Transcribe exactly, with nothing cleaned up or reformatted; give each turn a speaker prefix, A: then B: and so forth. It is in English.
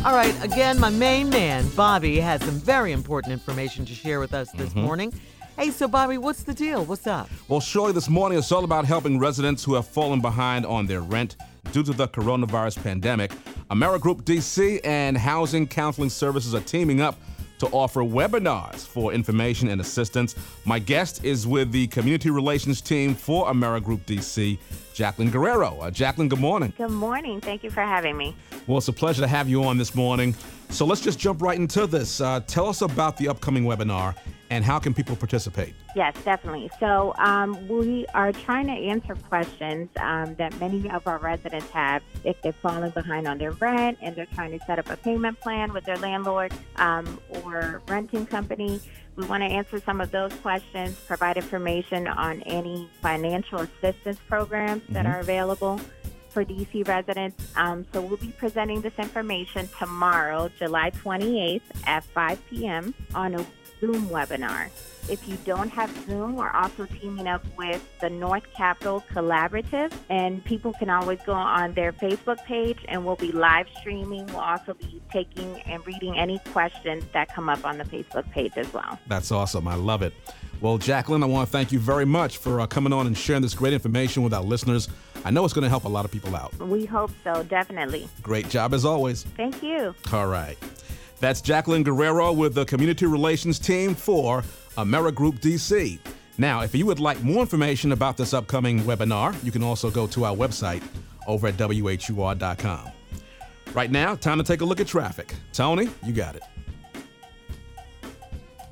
A: All right, again, my main man, Bobby, has some very important information to share with us this
B: Mm-hmm.
A: morning. Hey, so Bobby, what's the deal? What's up?
B: Well, Shirley, this morning it's all about helping residents who have fallen behind on their rent due to the coronavirus pandemic. AmeriGroup D C and Housing Counseling Services are teaming up to offer webinars for information and assistance. My guest is with the Community Relations Team for AmeriGroup D C, Jacqueline Guerrero. Uh, Jacqueline, good morning.
C: Good morning. Thank you for having me.
B: Well, it's a pleasure to have you on this morning. So let's just jump right into this. Uh, tell us about the upcoming webinar and how can people participate?
C: Yes, definitely. So um, we are trying to answer questions um, that many of our residents have if they're falling behind on their rent and they're trying to set up a payment plan with their landlord um, or renting company. We want to answer some of those questions, provide information on any financial assistance programs that
B: Mm-hmm.
C: are available for D C residents. Um, so we'll be presenting this information tomorrow, July twenty-eighth at five p.m. on a Zoom webinar. If you don't have Zoom, we're also teaming up with the North Capitol Collaborative, and people can always go on their Facebook page, and we'll be live streaming. We'll also be taking and reading any questions that come up on the Facebook page as well.
B: That's awesome. I love it. Well, Jacqueline, I want to thank you very much for uh, coming on and sharing this great information with our listeners. I know it's going to help a lot of people out.
C: We hope so, definitely.
B: Great job as always.
C: Thank you.
B: All right. That's Jacqueline Guerrero with the Community Relations Team for AmeriGroup D C. Now, if you would like more information about this upcoming webinar, you can also go to our website over at W H U R dot com. Right now, time to take a look at traffic. Tony, you got it.